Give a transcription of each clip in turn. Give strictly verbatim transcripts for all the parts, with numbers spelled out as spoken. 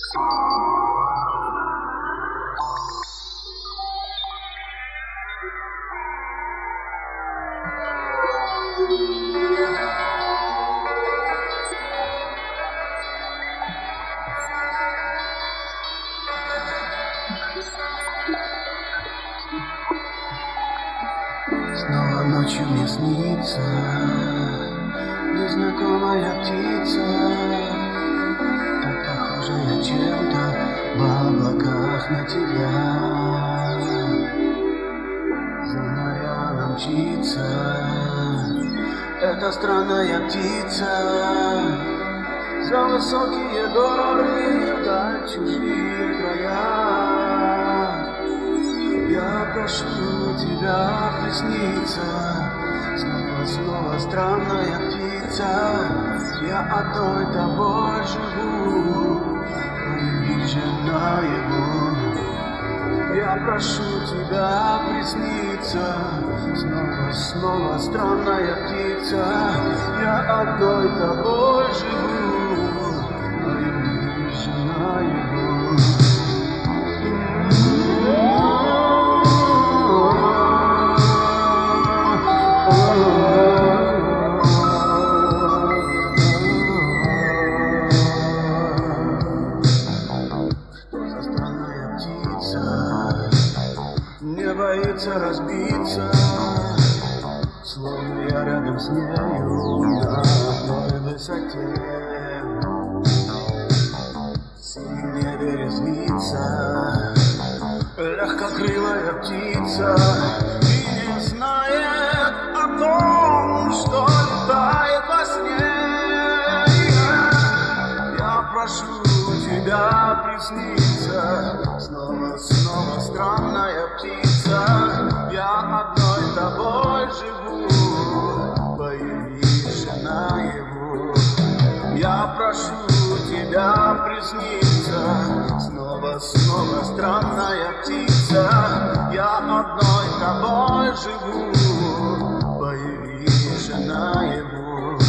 Снова ночью мне снится незнакомая птица, так похожая чем-то в облаках на тебя. За моря мчится эта странная птица, за высокие горы вдаль чужие края. Я прошу тебя присниться, снова, снова странная птица. Я одной тобой живу, появись же наяву. Я прошу тебя присниться, снова, снова странная птица. Я одной тобой живу, появись же наяву. Не боится разбиться, словно я рядом с нею на одной высоте. В синем небе резвится легкокрылая птица и не знает о том, что летает во сне. Я прошу тебя присниться, снова, снова странная птица. Я одной тобой живу, появись же наяву. Я прошу тебя присниться, снова, снова странная птица. Я одной тобой живу, появись же наяву.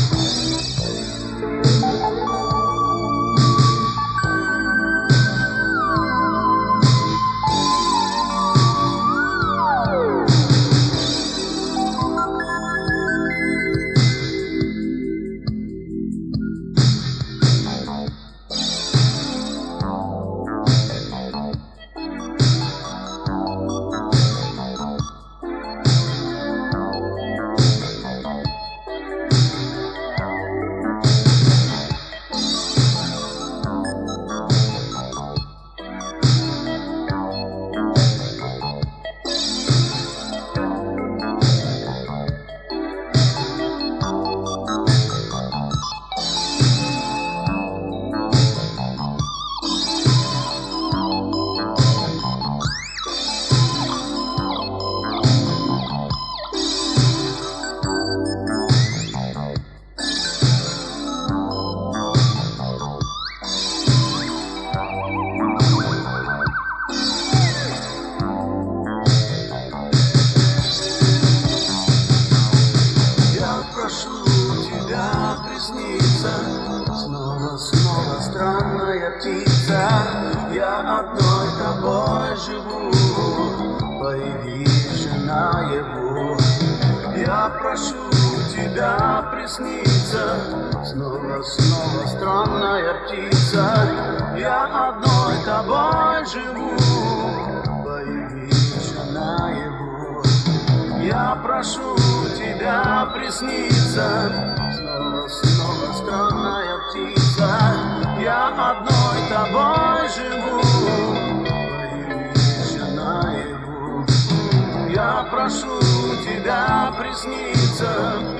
Снова, снова странная птица. Я одной тобой живу, появись же наяву. Я прошу тебя присниться, снова, снова странная птица. Я одной тобой живу, появись же наяву. Я прошу тебя присниться, снова, снова странная птица. Я одной тобой живу, появись же наяву. Я прошу тебя присниться.